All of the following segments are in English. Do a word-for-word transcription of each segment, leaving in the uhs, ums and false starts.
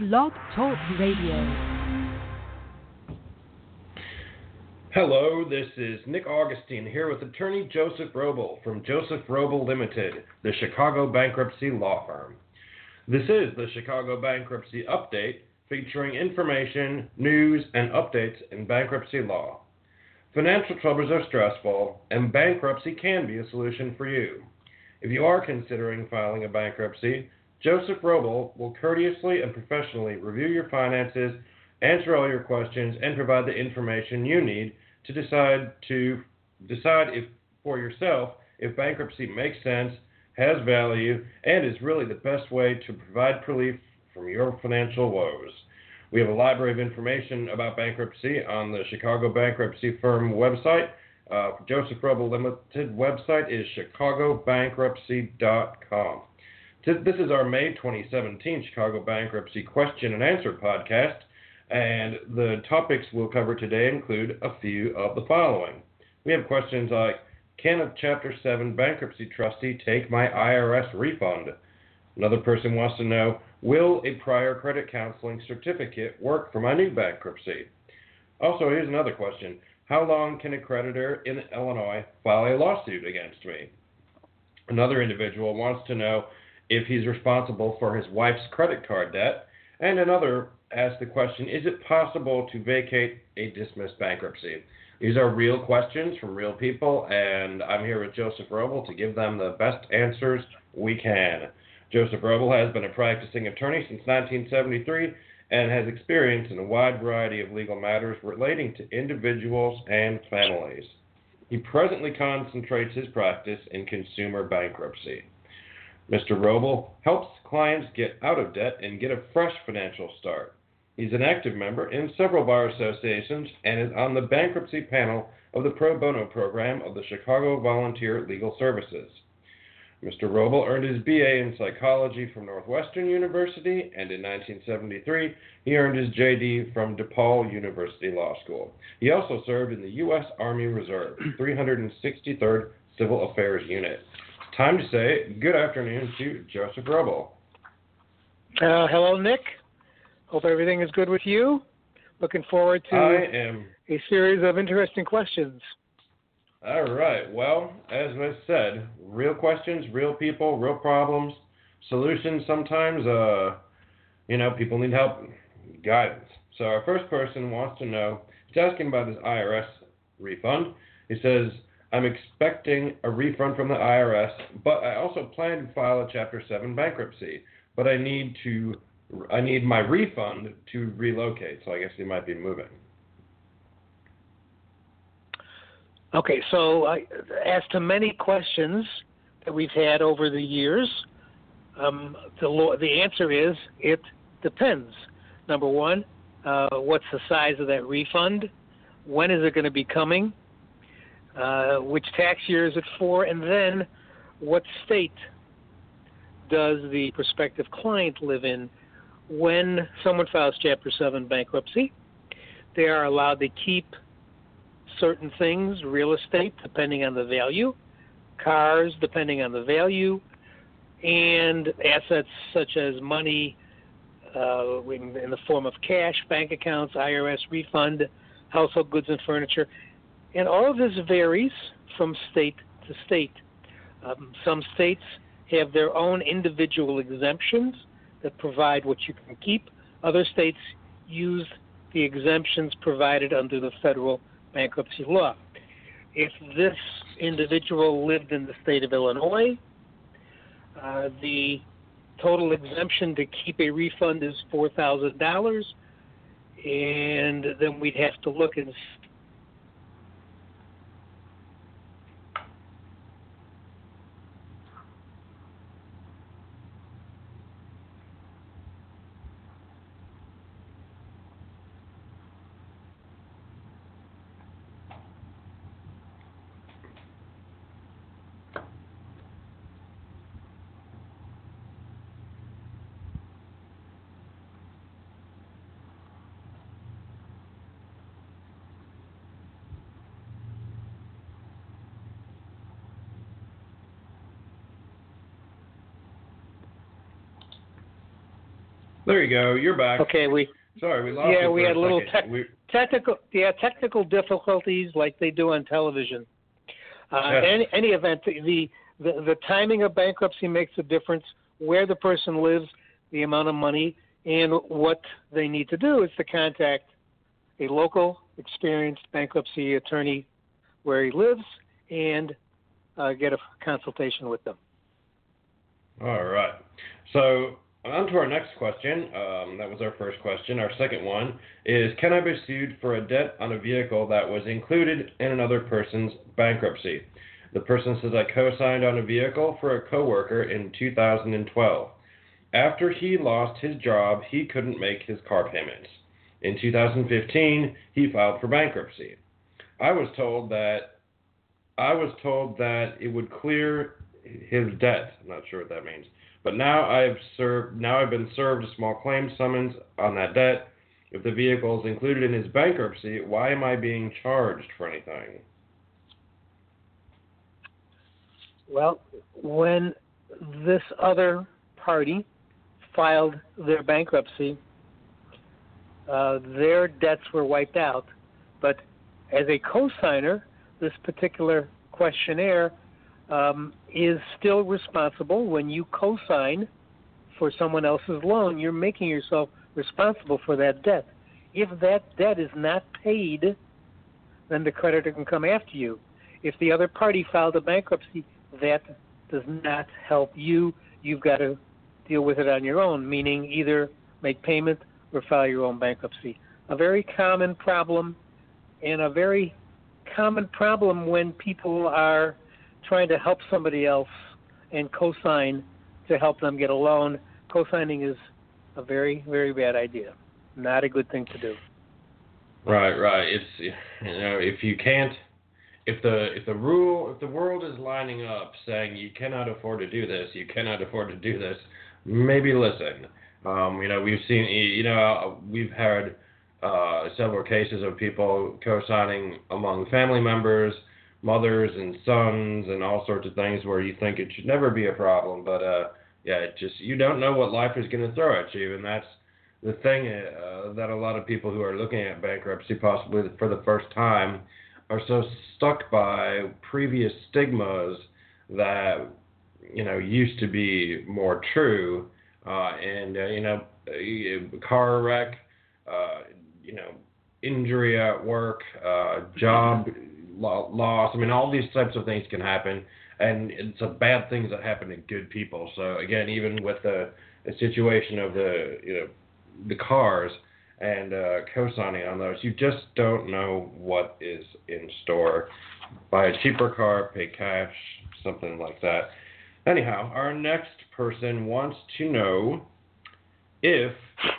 Blog Talk Radio. Hello, this is Nick Augustine here with attorney Joseph Roble from Joseph Roble Limited, the Chicago bankruptcy law firm. This is the Chicago Bankruptcy Update, featuring information, news, and updates in bankruptcy law. Financial troubles are stressful, and bankruptcy can be a solution for you. If you are considering filing a bankruptcy, Joseph Roble will courteously and professionally review your finances, answer all your questions, and provide the information you need to decide to decide if for yourself if bankruptcy makes sense, has value, and is really the best way to provide relief from your financial woes. We have a library of information about bankruptcy on the Chicago Bankruptcy Firm website. Uh, Joseph Roble Limited website is chicago bankruptcy dot com. This is our May twenty seventeen Chicago Bankruptcy Question and Answer podcast, and the topics we'll cover today include a few of the following. We have questions like, can a Chapter seven bankruptcy trustee take my I R S refund? Another person wants to know, will a prior credit counseling certificate work for my new bankruptcy? Also, here's another question. How long can a creditor in Illinois file a lawsuit against me? Another individual wants to know if he's responsible for his wife's credit card debt. And another asks the question, is it possible to vacate a dismissed bankruptcy? These are real questions from real people, and I'm here with Joseph Roble to give them the best answers we can. Joseph Roble has been a practicing attorney since nineteen seventy-three and has experience in a wide variety of legal matters relating to individuals and families. He presently concentrates his practice in consumer bankruptcy. Mister Roble helps clients get out of debt and get a fresh financial start. He's an active member in several bar associations and is on the bankruptcy panel of the Pro Bono program of the Chicago Volunteer Legal Services. Mister Roble earned his B A in psychology from Northwestern University, and in nineteen seventy-three, he earned his J D from DePaul University Law School. He also served in the U S Army Reserve, three hundred sixty-third Civil Affairs Unit. It's time to say good afternoon to Joseph Roble. Uh, hello, Nick. Hope everything is good with you. Looking forward to I am. a series of interesting questions. All right. Well, as I said, real questions, real people, real problems, solutions. Sometimes, uh, you know, people need help, guidance. So our first person wants to know, he's asking about his I R S refund. He says, I'm expecting a refund from the I R S, but I also plan to file a Chapter seven bankruptcy, but I need to, I need my refund to relocate, so I guess he might be moving. Okay, so uh, as to many questions that we've had over the years, um, the, lo- the answer is it depends. Number one, uh, what's the size of that refund? When is it going to be coming? Uh, which tax year is it for? And then what state does the prospective client live in? When someone files Chapter seven bankruptcy, they are allowed to keep certain things, real estate, depending on the value, cars, depending on the value, and assets such as money uh, in, in the form of cash, bank accounts, I R S refund, household goods and furniture. And all of this varies from state to state. Um, some states have their own individual exemptions that provide what you can keep. Other states use the exemptions provided under the federal bankruptcy law. If this individual lived in the state of Illinois, uh, the total exemption to keep a refund is four thousand dollars, and then we'd have to look and There you go. You're back. Okay, we. Sorry, we lost Yeah, you we for had a a little second. tech, We, technical. Yeah, technical difficulties like they do on television. Uh, Yes. any, any event, the, the the timing of bankruptcy makes a difference. Where the person lives, the amount of money, and what they need to do is to contact a local, experienced bankruptcy attorney where he lives and uh, get a consultation with them. All right. So on to our next question. Um, that was our first question. Our second one is, can I be sued for a debt on a vehicle that was included in another person's bankruptcy? The person says, I co-signed on a vehicle for a coworker in two thousand twelve. After he lost his job, he couldn't make his car payments. In two thousand fifteen, he filed for bankruptcy. I was told that I was told that it would clear his debt. I'm not sure what that means. But now I've served now I've been served a small claim summons on that debt. If the vehicle is included in his bankruptcy, why am I being charged for anything? Well, when this other party filed their bankruptcy, uh, their debts were wiped out. But as a co-signer, this particular questionnaire um, is still responsible. When you co-sign for someone else's loan, you're making yourself responsible for that debt. If that debt is not paid, then the creditor can come after you. If the other party filed a bankruptcy, that does not help you. You've got to deal with it on your own, meaning either make payment or file your own bankruptcy. A very common problem, and a very common problem when people are trying to help somebody else and co-sign to help them get a loan. Co-signing is a very, very bad idea. Not a good thing to do. Right, right. It's, you know, if you can't, if the if the rule if the world is lining up saying you cannot afford to do this, you cannot afford to do this, maybe listen. Um, you know, we've seen, you know, we've had uh, several cases of people co-signing among family members, mothers and sons, and all sorts of things where you think it should never be a problem, but uh, yeah, it just you don't know what life is going to throw at you, and that's the thing uh, that a lot of people who are looking at bankruptcy possibly for the first time are so stuck by previous stigmas that, you know, used to be more true. Uh, and, uh, you know, car wreck, uh, you know, injury at work, uh, job lo- loss. I mean, all these types of things can happen. And it's a bad things that happen to good people. So, again, even with the, the situation of the, you know, the cars, and uh, co-signing on those, you just don't know what is in store. Buy a cheaper car, pay cash, something like that. Anyhow, our next person wants to know if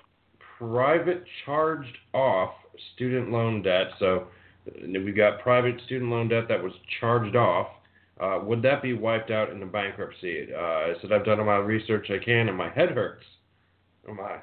private charged off student loan debt, so we've got private student loan debt that was charged off, uh, would that be wiped out in the bankruptcy? Uh, I said I've done all my research I can, and my head hurts. Oh my.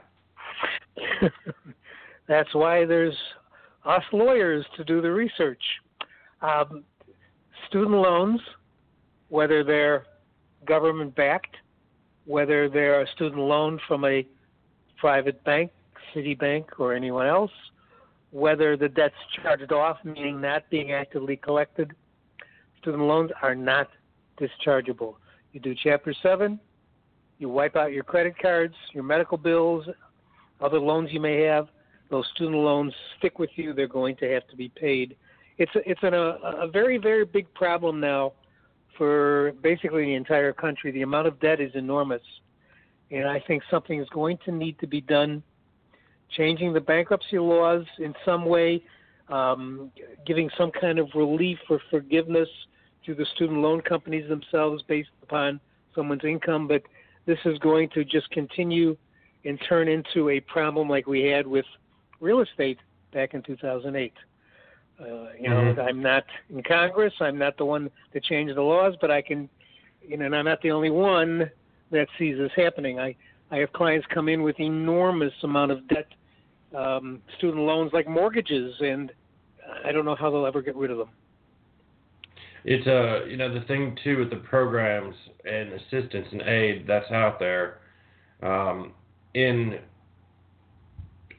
That's why there's us lawyers to do the research. Um, student loans, whether they're government-backed, whether they're a student loan from a private bank, Citibank, or anyone else, whether the debt's charged off, meaning not being actively collected, student loans are not dischargeable. You do Chapter seven, you wipe out your credit cards, your medical bills, other loans you may have. Those student loans stick with you. They're going to have to be paid. It's a, it's an, a, a very, very big problem now for basically the entire country. The amount of debt is enormous. And I think something is going to need to be done, changing the bankruptcy laws in some way, um, giving some kind of relief or forgiveness to the student loan companies themselves based upon someone's income. But this is going to just continue and turn into a problem like we had with real estate back in two thousand eight. Uh, you know, Mm-hmm. I'm not in Congress. I'm not the one that changed the laws, but I can, you know, and I'm not the only one that sees this happening. I, I have clients come in with enormous amount of debt, um, student loans like mortgages, and I don't know how they'll ever get rid of them. It's uh, you know, the thing too with the programs and assistance and aid that's out there. Um, in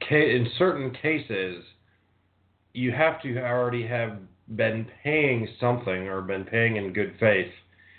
in certain cases, you have to already have been paying something or been paying in good faith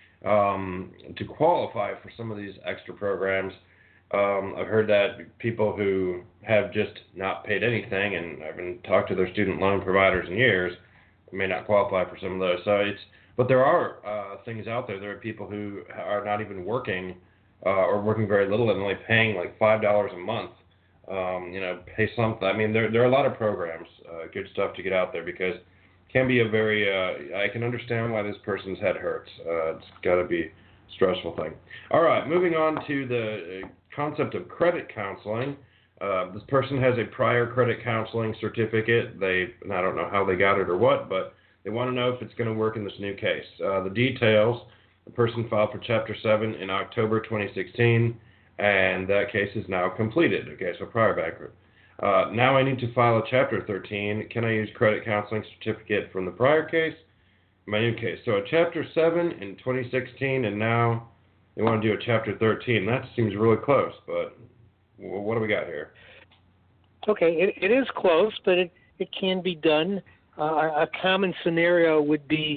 um, to qualify for some of these extra programs. Um, I've heard that people who have just not paid anything and haven't talked to their student loan providers in years may not qualify for some of those. So it's, but there are uh, things out there. There are people who are not even working uh, or working very little and only paying like five dollars a month. Um, you know, pay something. I mean, there there are a lot of programs, uh, good stuff to get out there because it can be a very. Uh, I can understand why this person's head hurts. Uh, it's got to be a stressful thing. All right, moving on to the concept of credit counseling. Uh, this person has a prior credit counseling certificate. They, and I don't know how they got it or what, but they want to know if it's going to work in this new case. Uh, the details: the person filed for Chapter seven in October twenty sixteen. And that case is now completed. Okay, so prior bankrupt. Uh, now I need to file a Chapter thirteen. Can I use credit counseling certificate from the prior case? My new case. So a Chapter seven in twenty sixteen, and now they want to do a Chapter thirteen. That seems really close, but what do we got here? Okay, it, it is close, but it, it can be done. Uh, a common scenario would be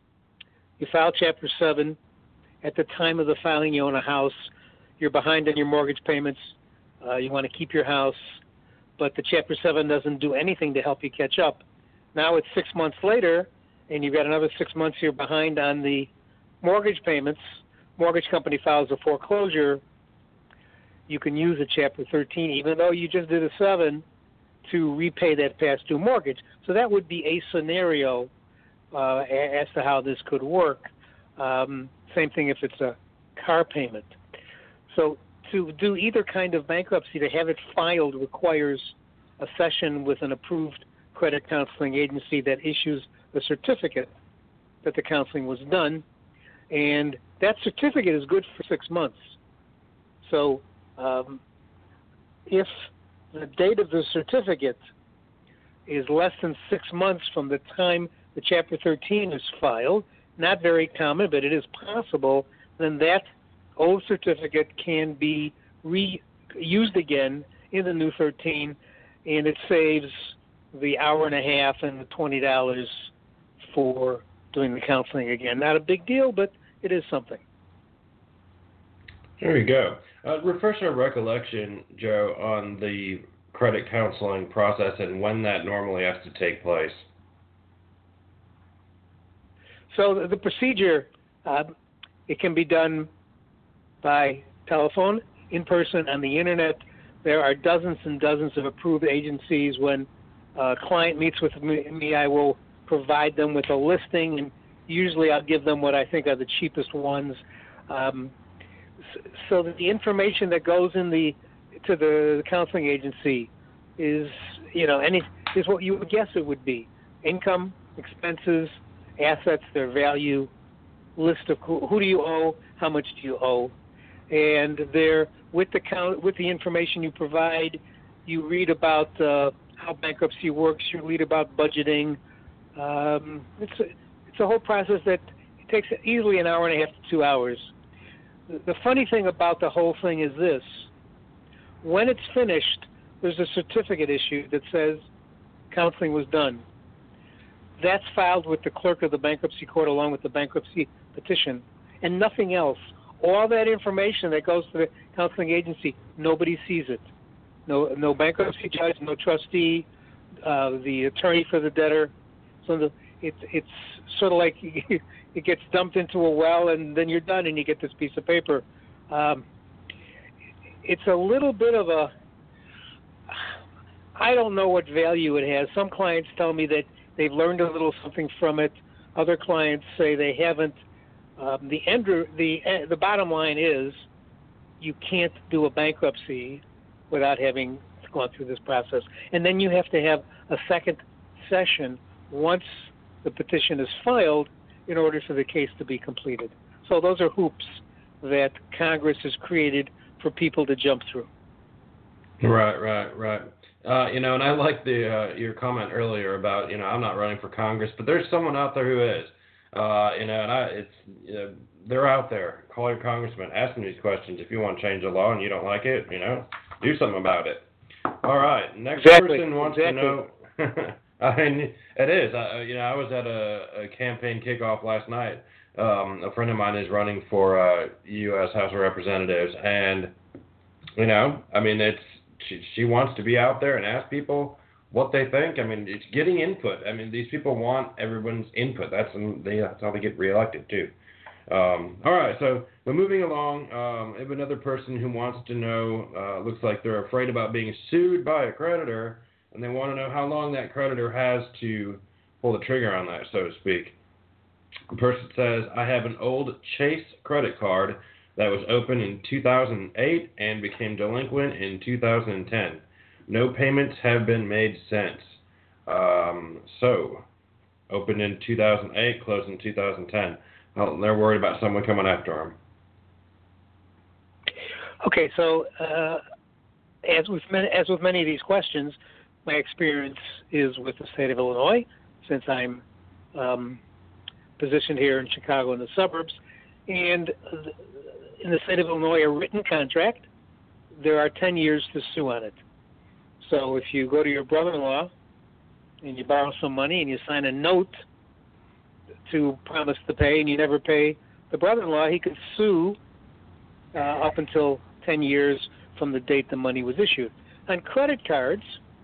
you file Chapter seven. At the time of the filing, you own a house. You're behind on your mortgage payments, uh, you want to keep your house, but the Chapter seven doesn't do anything to help you catch up. Now it's six months later, and you've got another six months you're behind on the mortgage payments. Mortgage company files a foreclosure. You can use a Chapter thirteen, even though you just did a seven, to repay that past due mortgage. So that would be a scenario uh, as to how this could work. Um, same thing if it's a car payment. So to do either kind of bankruptcy, to have it filed requires a session with an approved credit counseling agency that issues a certificate that the counseling was done, and that certificate is good for six months. So um, if the date of the certificate is less than six months from the time the Chapter thirteen is filed, not very common, but it is possible, then that old certificate can be reused again in the new thirteen, and it saves the hour and a half and the twenty dollars for doing the counseling again. Not a big deal, but it is something. There you go. Uh, refresh our recollection, Joe, on the credit counseling process and when that normally has to take place. So the, the procedure, uh, it can be done by telephone, in person, on the internet. There are dozens and dozens of approved agencies. When a client meets with me, I will provide them with a listing, and usually I'll give them what I think are the cheapest ones. Um, so that the information that goes in the to the counseling agency is, you know, any is what you would guess it would be: income, expenses, assets, their value, list of who, who do you owe, how much do you owe. And there, with the count, with the information you provide, you read about uh, how bankruptcy works. You read about budgeting. Um, it's a, it's a whole process that it takes easily an hour and a half to two hours. The, the funny thing about the whole thing is this: when it's finished, there's a certificate issued that says counseling was done. That's filed with the clerk of the bankruptcy court along with the bankruptcy petition, and nothing else. All that information that goes to the counseling agency, nobody sees it. No, no bankruptcy judge, no trustee, uh, the attorney for the debtor. So the, it's it's sort of like it gets dumped into a well, and then you're done, and you get this piece of paper. Um, it's a little bit of a. I don't know what value it has. Some clients tell me that they've learned a little something from it. Other clients say they haven't. Um, the end, the the bottom line is, you can't do a bankruptcy without having gone through this process, and then you have to have a second session once the petition is filed in order for the case to be completed. So those are hoops that Congress has created for people to jump through. Right, right, right. Uh, you know, and I like the uh, your comment earlier about, you know, I'm not running for Congress, but there's someone out there who is. Uh, you know, and I, it's you know, they're out there. Call your congressman, ask them these questions. If you want to change the law and you don't like it, you know, do something about it. All right. Next exactly. person wants exactly. to know. I mean, it is. I, you know, I was at a, a campaign kickoff last night. Um, a friend of mine is running for uh, U S House of Representatives, and you know, I mean, it's she, she wants to be out there and ask people what they think. I mean, it's getting input. I mean, these people want everyone's input. That's they, that's how they get reelected too. Um, all right, so we're moving along. Um, I have another person who wants to know. Uh, looks like they're afraid about being sued by a creditor, and they want to know how long that creditor has to pull the trigger on that, so to speak. The person says, I have an old Chase credit card that was opened in two thousand eight and became delinquent in two thousand ten. No payments have been made since. Um, so, opened in two thousand eight, closed in two thousand ten. Well, they're worried about someone coming after them. Okay, so uh, as with many, as with many of these questions, my experience is with the state of Illinois, since I'm um, positioned here in Chicago in the suburbs, and in the state of Illinois, a written contract, there are ten years to sue on it. So if you go to your brother-in-law and you borrow some money and you sign a note to promise to pay and you never pay the brother-in-law, he could sue uh, up until ten years from the date the money was issued. On credit cards,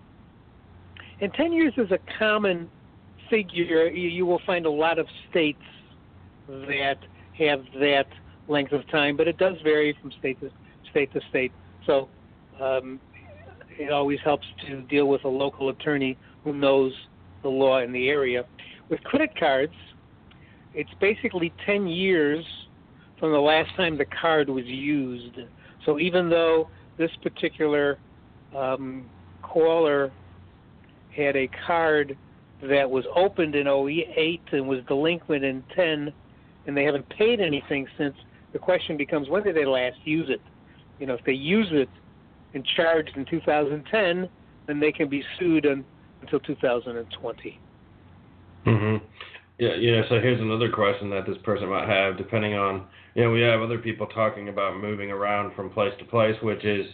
and ten years is a common figure. You, you will find a lot of states that have that length of time, but it does vary from state to state to state. So um, it always helps to deal with a local attorney who knows the law in the area. With credit cards, it's basically ten years from the last time the card was used. So even though this particular um, caller had a card that was opened in oh eight and was delinquent in ten, and they haven't paid anything since, the question becomes, when did they last use it? You know, if they use it and charged in two thousand ten, then they can be sued un, until two thousand twenty. Mm-hmm. Yeah, you know, so here's another question that this person might have, depending on, you know, we have other people talking about moving around from place to place, which is,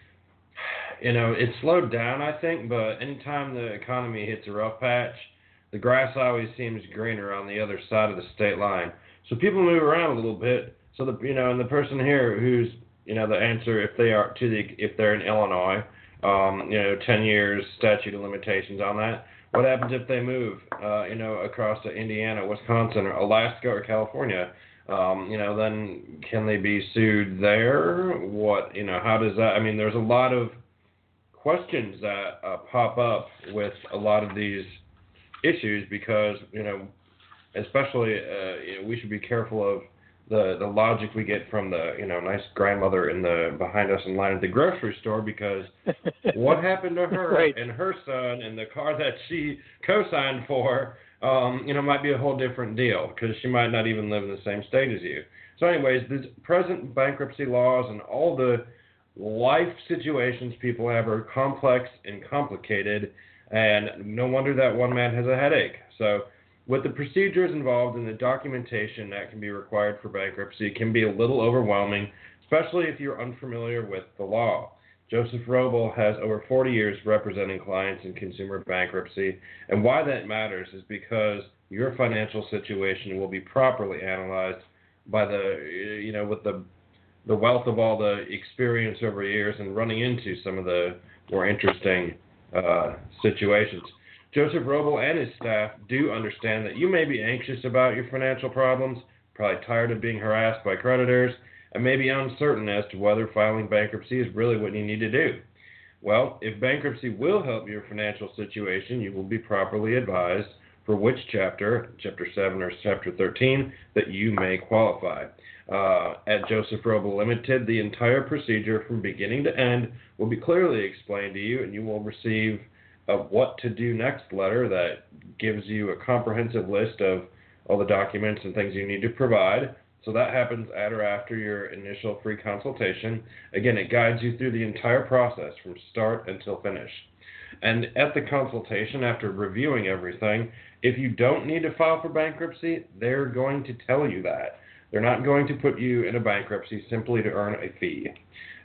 you know, it's slowed down, I think, but anytime the economy hits a rough patch, the grass always seems greener on the other side of the state line. So people move around a little bit. So the, you know, and the person here who's, you know, the answer, if they are to the, if they're in Illinois, um, you know, ten years statute of limitations on that. What happens if they move, uh, you know, across to Indiana, Wisconsin, or Alaska, or California? Um, you know, then can they be sued there? What, you know, how does that? I mean, there's a lot of questions that uh, pop up with a lot of these issues because, you know, especially uh, you know, we should be careful of the the logic we get from the, you know, nice grandmother in the behind us in line at the grocery store, because what happened to her right. and her son and the car that she co-signed for, um, you know, might be a whole different deal because she might not even live in the same state as you. So anyways, the present bankruptcy laws and all the life situations people have are complex and complicated, and no wonder that one man has a headache. So with the procedures involved and the documentation that can be required for bankruptcy, it can be a little overwhelming, especially if you're unfamiliar with the law. Joseph Roble has over forty years representing clients in consumer bankruptcy, and why that matters is because your financial situation will be properly analyzed by the, you know, with the the wealth of all the experience over years and running into some of the more interesting uh, situations. Joseph Roble and his staff do understand that you may be anxious about your financial problems, probably tired of being harassed by creditors, and maybe uncertain as to whether filing bankruptcy is really what you need to do. Well, if bankruptcy will help your financial situation, you will be properly advised for which chapter, Chapter seven or Chapter thirteen, that you may qualify. Uh, at Joseph Roble Limited, the entire procedure from beginning to end will be clearly explained to you, and you will receive a what to do next letter that gives you a comprehensive list of all the documents and things you need to provide. So that happens at or after your initial free consultation. Again, it guides you through the entire process from start until finish. And at the consultation, after reviewing everything, if you don't need to file for bankruptcy, they're going to tell you that. They're not going to put you in a bankruptcy simply to earn a fee.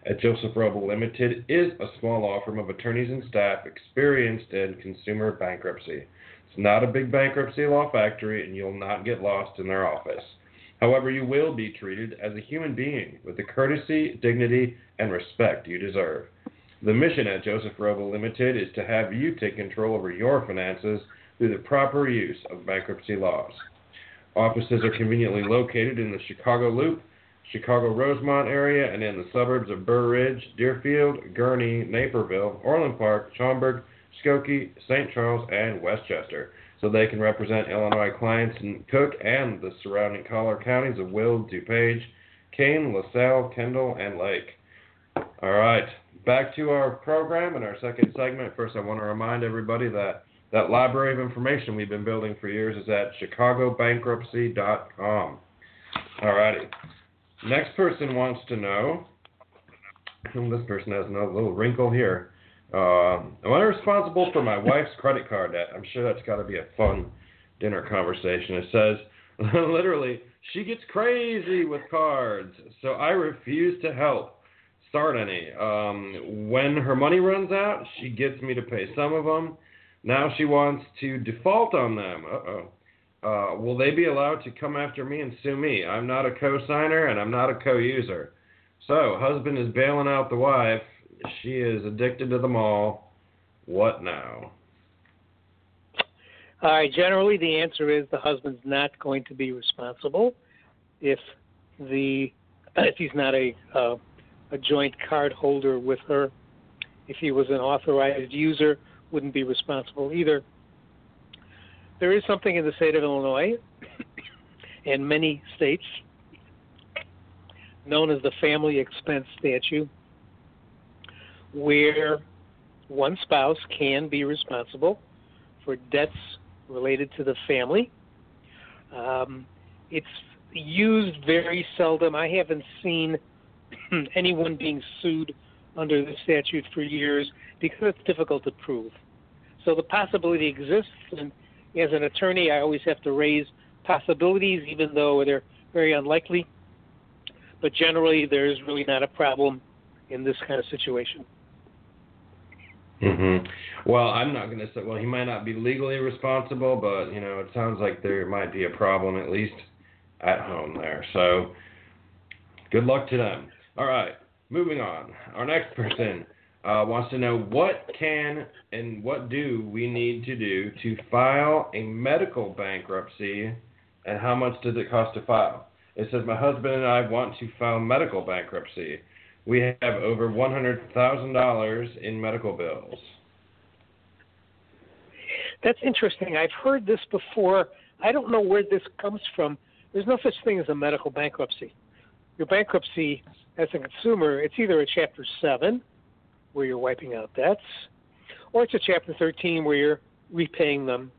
at Joseph Roble Limited is a small law firm of attorneys and staff experienced in consumer bankruptcy. It's not a big bankruptcy law factory, and you'll not get lost in their office. However, you will be treated as a human being with the courtesy, dignity, and respect you deserve. The mission at Joseph Roble Limited is to have you take control over your finances through the proper use of bankruptcy laws. Offices are conveniently located in the Chicago Loop, Chicago Rosemont area, and in the suburbs of Burr Ridge, Deerfield, Gurnee, Naperville, Orland Park, Schaumburg, Skokie, Saint Charles, and Westchester, so they can represent Illinois clients in Cook and the surrounding collar counties of Will, DuPage, Kane, LaSalle, Kendall, and Lake. All right, back to our program and our second segment. First, I want to remind everybody that that library of information we've been building for years is at chicago bankruptcy dot com. All righty. Next person wants to know, this person has a little wrinkle here. Uh, am I responsible for my wife's credit card debt? I'm sure that's got to be a fun dinner conversation. It says, literally, she gets crazy with cards, so I refuse to help start any. Um, when her money runs out, she gets me to pay some of them. Now she wants to default on them. Uh-oh. Uh, will they be allowed to come after me and sue me? I'm not a co-signer and I'm not a co-user. So, husband is bailing out the wife. She is addicted to them all. What now? All right. Generally, the answer is the husband's not going to be responsible if the if he's not a uh, a joint card holder with her. If he was an authorized user, wouldn't be responsible either. There is something in the state of Illinois and many states known as the family expense statute, where one spouse can be responsible for debts related to the family. Um, it's used very seldom. I haven't seen anyone being sued under the statute for years because it's difficult to prove. So the possibility exists, and as an attorney, I always have to raise possibilities, even though they're very unlikely. But generally, there's really not a problem in this kind of situation. Mm-hmm. Well, I'm not going to say, well, he might not be legally responsible, but, you know, it sounds like there might be a problem, at least at home there. So, good luck to them. All right, moving on. Our next person uh, wants to know what can and what do we need to do to file a medical bankruptcy, and how much does it cost to file? It says, my husband and I want to file medical bankruptcy. We have over one hundred thousand dollars in medical bills. That's interesting. I've heard this before. I don't know where this comes from. There's no such thing as a medical bankruptcy. Your bankruptcy as a consumer, it's either a Chapter seven, where you're wiping out debts, or it's a Chapter thirteen, where you're repaying them.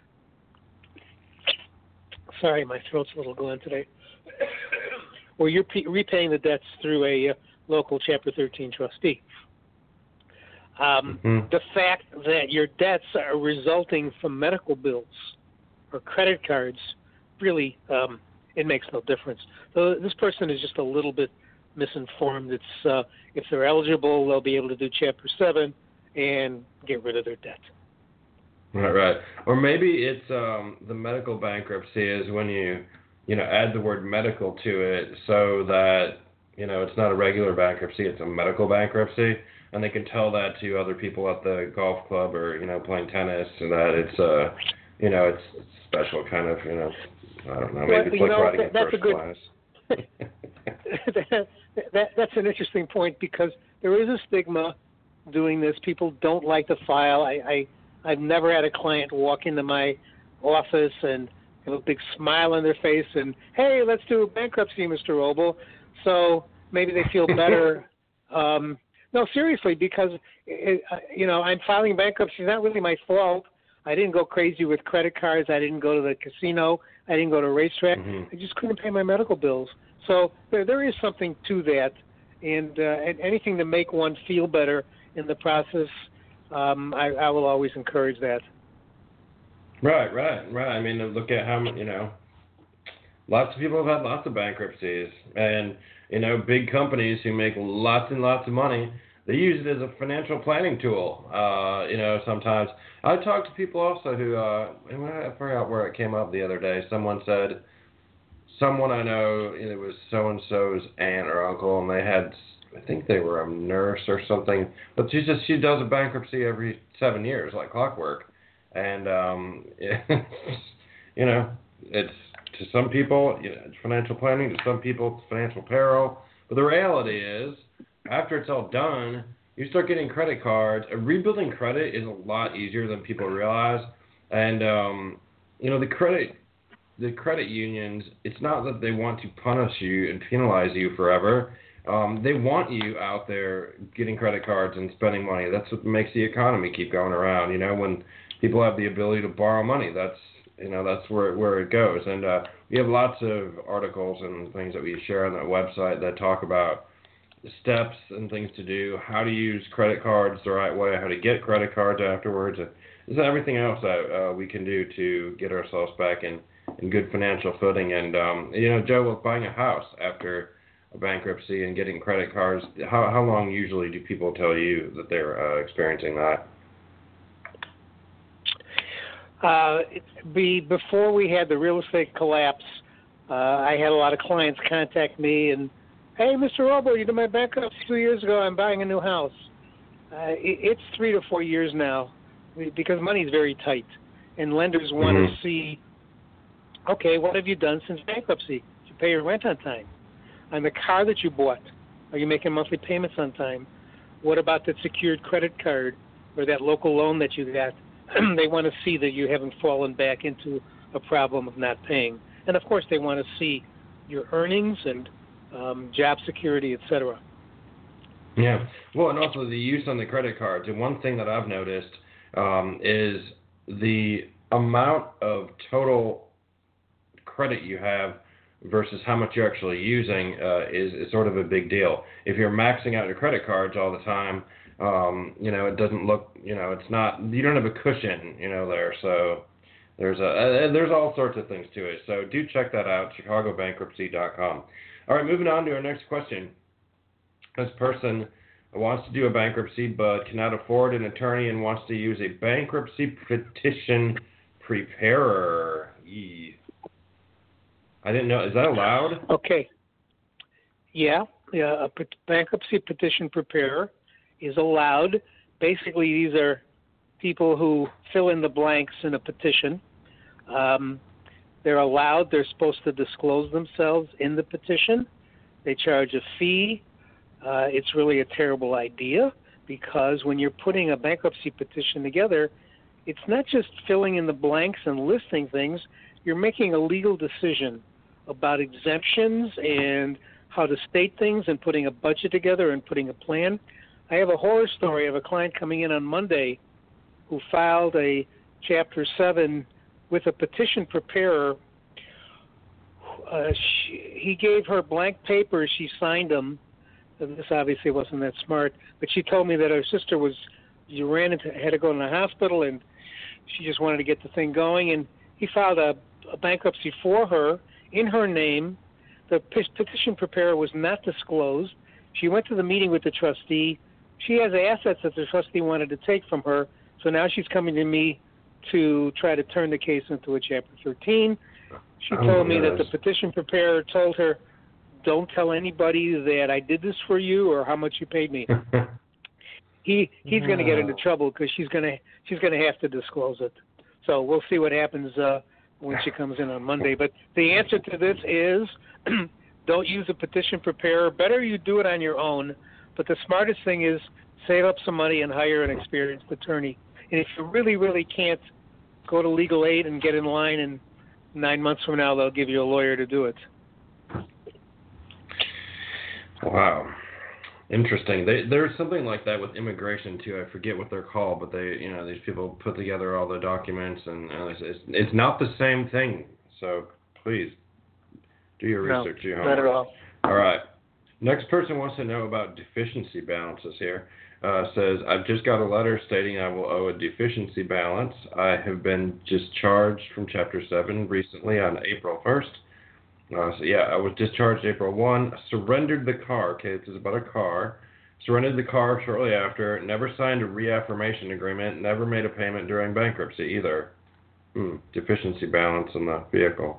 Sorry, my throat's a little gone today. Or you're p- repaying the debts through a uh, local Chapter thirteen trustee. Um, mm-hmm. The fact that your debts are resulting from medical bills or credit cards, really, um, it makes no difference. So this person is just a little bit misinformed. It's uh, if they're eligible, they'll be able to do Chapter seven and get rid of their debt. Right, right. Or maybe it's um, the medical bankruptcy is when you, you know, add the word medical to it so that, you know, it's not a regular bankruptcy, it's a medical bankruptcy, and they can tell that to other people at the golf club or, you know, playing tennis, and that it's, uh, you know, it's, it's special kind of, you know, I don't know, maybe well, it's like know, riding that, in that's first a good, class. that, that, that's an interesting point because there is a stigma doing this. People don't like to file. I, I, I've never had a client walk into my office and have a big smile on their face and, hey, let's do a bankruptcy, Mister Roble. So maybe they feel better. um, no, seriously, because, it, you know, I'm filing bankruptcy. It's not really my fault. I didn't go crazy with credit cards. I didn't go to the casino. I didn't go to a racetrack. Mm-hmm. I just couldn't pay my medical bills. So there, there is something to that, and, uh, and anything to make one feel better in the process, um, I, I will always encourage that. Right, right, right. I mean, look at how, you know, lots of people have had lots of bankruptcies, and you know, big companies who make lots and lots of money, they use it as a financial planning tool. Uh, you know, sometimes I talked to people also who, uh, I forgot where it came up the other day. Someone said, someone I know, it was so-and-so's aunt or uncle, and they had, I think they were a nurse or something, but she just, she does a bankruptcy every seven years, like clockwork. And, um, you know, it's, to some people, you know, it's financial planning, to some people, it's financial peril. But the reality is, after it's all done, you start getting credit cards. And rebuilding credit is a lot easier than people realize. And, um, you know, the credit the credit unions, it's not that they want to punish you and penalize you forever. Um, they want you out there getting credit cards and spending money. That's what makes the economy keep going around. You know, when people have the ability to borrow money, that's, you know, that's where where it goes. And uh, we have lots of articles and things that we share on that website that talk about the steps and things to do, how to use credit cards the right way, how to get credit cards afterwards, and there's everything else that uh, we can do to get ourselves back in, in good financial footing. And, um, you know, Joe, with buying a house after a bankruptcy and getting credit cards, how how long usually do people tell you that they're uh, experiencing that? Uh, be, before we had the real estate collapse, uh, I had a lot of clients contact me and, hey, Mister Robo, you did my bankruptcy two years ago. I'm buying a new house. Uh, it, it's three to four years now because money is very tight, and lenders want Mm-hmm. to see, okay, what have you done since bankruptcy? Did you pay your rent on time? On the car that you bought, are you making monthly payments on time? What about that secured credit card or that local loan that you got? They want to see that you haven't fallen back into a problem of not paying. And, of course, they want to see your earnings and um, job security, et cetera. Yeah. Well, and also the use on the credit cards. And one thing that I've noticed um, is the amount of total credit you have versus how much you're actually using uh, is, is sort of a big deal. If you're maxing out your credit cards all the time, um, you know, it doesn't look, you know, it's not, you don't have a cushion, you know, there. So there's a, uh, there's all sorts of things to it. So do check that out, chicago bankruptcy dot com. All right, moving on to our next question. This person wants to do a bankruptcy but cannot afford an attorney and wants to use a bankruptcy petition preparer. Yee. I didn't know. Is that allowed? Okay. Yeah, yeah. A pet- bankruptcy petition preparer is allowed. Basically, these are people who fill in the blanks in a petition. Um, they're allowed. They're supposed to disclose themselves in the petition. They charge a fee. Uh, it's really a terrible idea because when you're putting a bankruptcy petition together, it's not just filling in the blanks and listing things. You're making a legal decision about exemptions and how to state things and putting a budget together and putting a plan. I have a horror story of a client coming in on Monday who filed a Chapter seven with a petition preparer. Uh, she, he gave her blank papers. She signed them. This obviously wasn't that smart, but she told me that her sister was, you ran into, had to go to the hospital, and she just wanted to get the thing going. And he filed a, a bankruptcy for her in her name. The petition preparer was not disclosed. She went to the meeting with the trustee. She has assets that the trustee wanted to take from her, so now she's coming to me to try to turn the case into a Chapter thirteen. She Oh, told me yes. that the petition preparer told her, don't tell anybody that I did this for you or how much you paid me. he he's going to get into trouble because she's going to she's going to have to disclose it. So we'll see what happens uh, when she comes in on Monday. But the answer to this is don't use a petition preparer. Better you do it on your own. But the smartest thing is save up some money and hire an experienced attorney. And if you really, really can't, go to legal aid and get in line, and nine months from now they'll give you a lawyer to do it. Wow. Interesting. They, there's something like that with immigration too. I forget what they're called, but they, you know, these people put together all the documents, and uh, it's, it's it's not the same thing. So please do your No, research. Your not at homework. all. All right. Next person wants to know about deficiency balances here. Uh, says, I've just got a letter stating I will owe a deficiency balance. I have been discharged from Chapter seven recently on April first. Uh, so yeah, I was discharged April first, surrendered the car. Okay, this is about a car. Surrendered the car shortly after, never signed a reaffirmation agreement, never made a payment during bankruptcy either. Hmm, deficiency balance in the vehicle.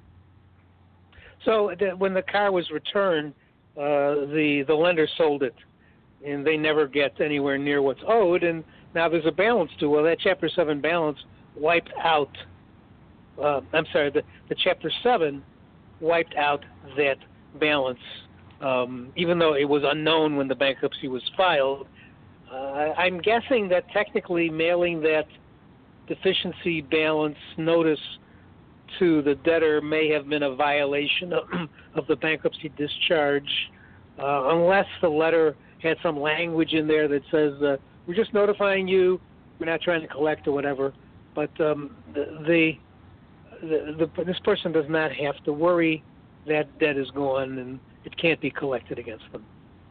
So the, when the car was returned, uh, the, the lender sold it, and they never get anywhere near what's owed, and now there's a balance due. Well, that Chapter seven balance wiped out, uh, I'm sorry, the, the Chapter seven wiped out that balance, um, even though it was unknown when the bankruptcy was filed. Uh, I'm guessing that technically mailing that deficiency balance notice to the debtor may have been a violation of, of the bankruptcy discharge, uh, unless the letter had some language in there that says, uh, we're just notifying you, we're not trying to collect or whatever. But um, the, the The, the, this person does not have to worry. That debt is gone and it can't be collected against them.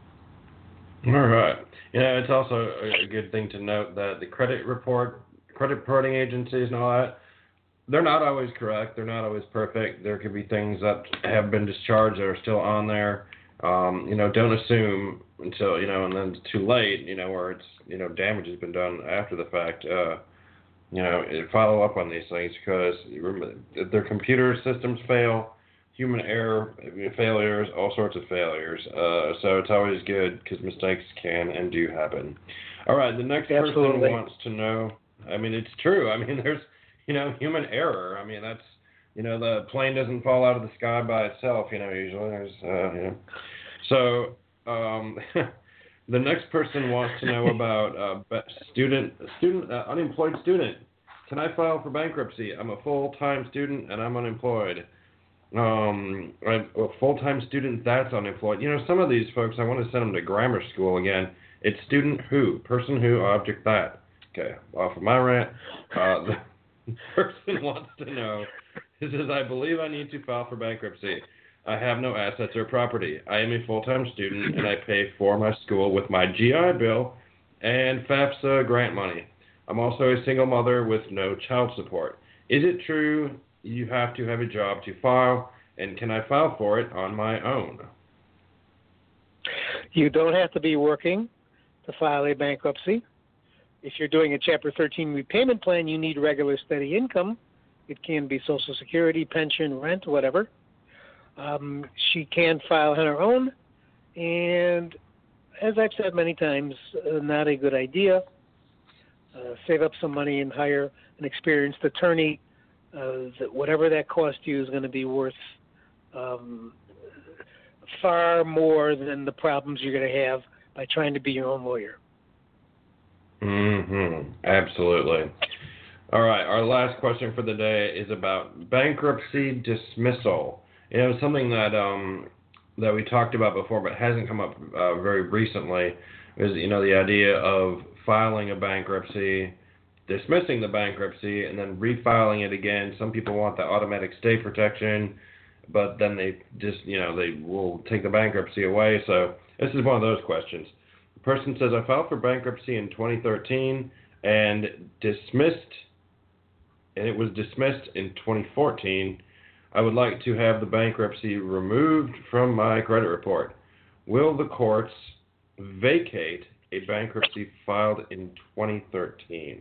All right. You know, it's also a good thing to note that the credit report, credit reporting agencies and all that, they're not always correct. They're not always perfect. There could be things that have been discharged that are still on there. Um, you know, don't assume until, you know, and then it's too late, you know, where it's, you know, damage has been done after the fact. Uh, You know, follow up on these things because if their computer systems fail, human error, failures, all sorts of failures. Uh, so it's always good because mistakes can and do happen. All right, the next Absolutely. person wants to know. I mean, it's true. I mean, there's, you know, human error. I mean, that's, you know, the plane doesn't fall out of the sky by itself. You know, usually there's, uh, you know, so. Um, The next person wants to know about uh, student, student, uh, unemployed student. Can I file for bankruptcy? I'm a full-time student and I'm unemployed. Um, I'm a full-time student that's unemployed. You know, some of these folks, I want to send them to grammar school again. It's student who, person who, object that. Okay, off of my rant. Uh, the person wants to know. It says, I believe I need to file for bankruptcy. I have no assets or property. I am a full-time student, and I pay for my school with my G I Bill and FAFSA grant money. I'm also a single mother with no child support. Is it true you have to have a job to file, and can I file for it on my own? You don't have to be working to file a bankruptcy. If you're doing a Chapter thirteen repayment plan, you need regular steady income. It can be Social Security, pension, rent, whatever. Um, she can file on her own, and as I've said many times, uh, not a good idea. Uh, save up some money and hire an experienced attorney. Uh, that whatever that cost you is going to be worth um, far more than the problems you're going to have by trying to be your own lawyer. Mm-hmm. Absolutely. All right, our last question for the day is about bankruptcy dismissal. You know, something that um, that we talked about before but hasn't come up uh, very recently is, you know, the idea of filing a bankruptcy, dismissing the bankruptcy, and then refiling it again. Some people want the automatic stay protection, but then they just, you know, they will take the bankruptcy away. So this is one of those questions. The person says, I filed for bankruptcy in twenty thirteen and dismissed, and it was dismissed in twenty fourteen. I would like to have the bankruptcy removed from my credit report. Will the courts vacate a bankruptcy filed in twenty thirteen?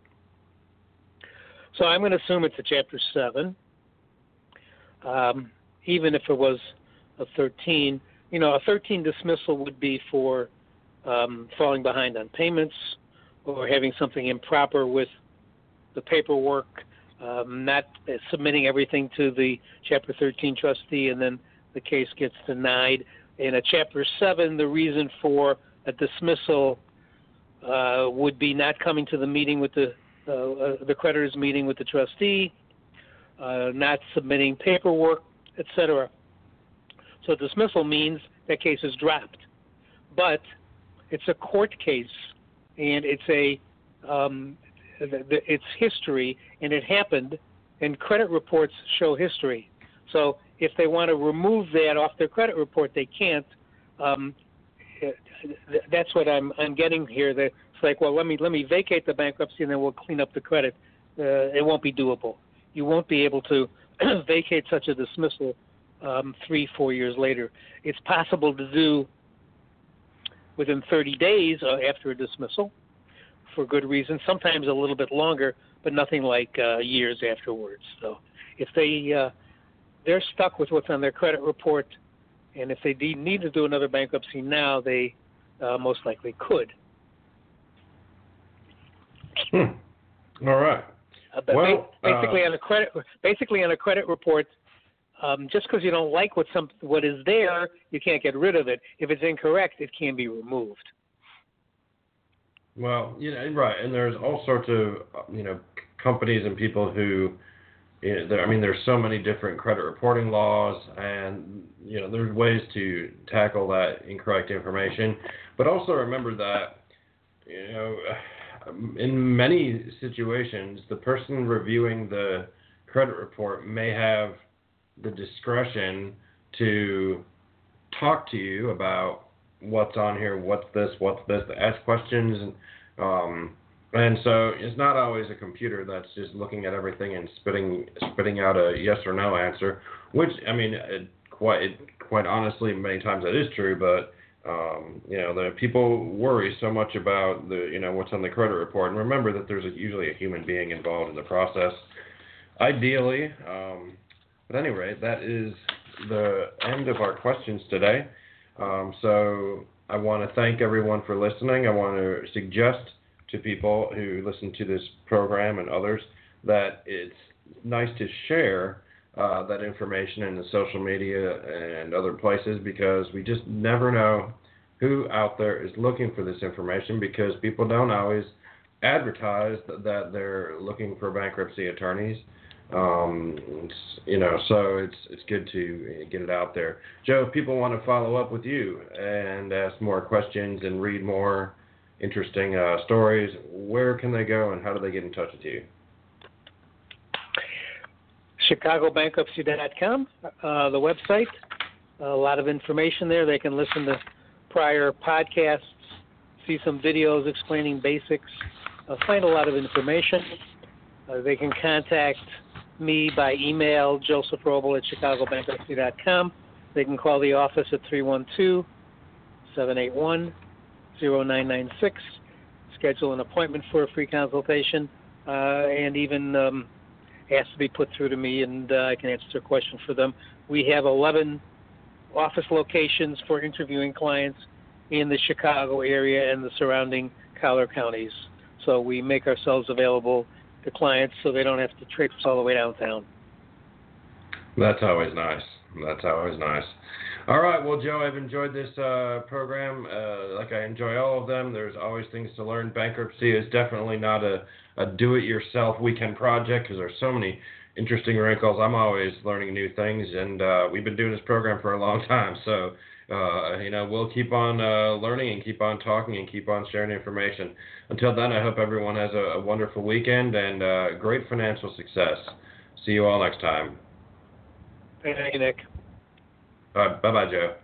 So I'm going to assume it's a Chapter seven. Um, even if it was a thirteen, you know, a thirteen dismissal would be for um, falling behind on payments or having something improper with the paperwork, um, not submitting everything to the Chapter thirteen trustee, and then the case gets denied. In a Chapter seven, the reason for a dismissal uh, would be not coming to the meeting with the uh, uh, the creditor's meeting with the trustee, uh, not submitting paperwork, et cetera. So dismissal means that case is dropped, but it's a court case, and it's a um, it's history, and it happened, and credit reports show history. So if they want to remove that off their credit report, they can't. Um, that's what I'm I'm getting here. That it's like, well, let me let me vacate the bankruptcy, and then we'll clean up the credit. Uh, it won't be doable. You won't be able to vacate such a dismissal um, three, four years later. It's possible to do within thirty days uh, after a dismissal for good reason, sometimes a little bit longer, but nothing like uh, years afterwards. So if they, uh, they're stuck with what's on their credit report, and if they de- need to do another bankruptcy now, they uh, most likely could. Hmm. All right. Uh, but well, ba- basically uh, on a credit, basically on a credit report, um, just because you don't like what some what is there, you can't get rid of it. If it's incorrect, it can be removed. Well, you know, right, and there's all sorts of you know companies and people who, you know, there, I mean, there's so many different credit reporting laws, and you know, there's ways to tackle that incorrect information. But also remember that, you know, in many situations, the person reviewing the credit report may have the discretion to talk to you about what's on here, what's this, what's this, to ask questions, and um, and so it's not always a computer that's just looking at everything and spitting spitting out a yes or no answer. Which I mean, it, quite it, quite honestly, many times that is true, but um, you know, the people worry so much about the you know what's on the credit report, and remember that there's a, usually a human being involved in the process. Ideally, um, but anyway, that is the end of our questions today. Um, so I want to thank everyone for listening. I want to suggest to people who listen to this program and others that it's nice to share uh, that information in the social media and other places, because we just never know who out there is looking for this information, because people don't always advertise that they're looking for bankruptcy attorneys. Um, you know, so it's it's good to get it out there. Joe, if people want to follow up with you and ask more questions and read more interesting uh, stories, where can they go and how do they get in touch with you? Chicago Bankruptcy dot com, uh, the website. A lot of information there. They can listen to prior podcasts, see some videos explaining basics, uh, find a lot of information. Uh, they can contact me by email, Joseph Roble at Chicago Bankruptcy dot com. They can call the office at three one two, seven eight one, zero nine nine six, schedule an appointment for a free consultation, uh, and even um, ask to be put through to me, and uh, I can answer their question for them. We have eleven office locations for interviewing clients in the Chicago area and the surrounding collar counties. So we make ourselves available to clients so they don't have to traipse all the way downtown. That's always nice. That's always nice. All right. Well, Joe, I've enjoyed this uh, program. Uh, like I enjoy all of them. There's always things to learn. Bankruptcy is definitely not a, a do-it-yourself weekend project, because there's so many interesting wrinkles. I'm always learning new things, and uh, we've been doing this program for a long time. So, uh, you know, we'll keep on uh, learning and keep on talking and keep on sharing information. Until then, I hope everyone has a, a wonderful weekend and uh, great financial success. See you all next time. Hey, Nick. All right, bye-bye, Joe.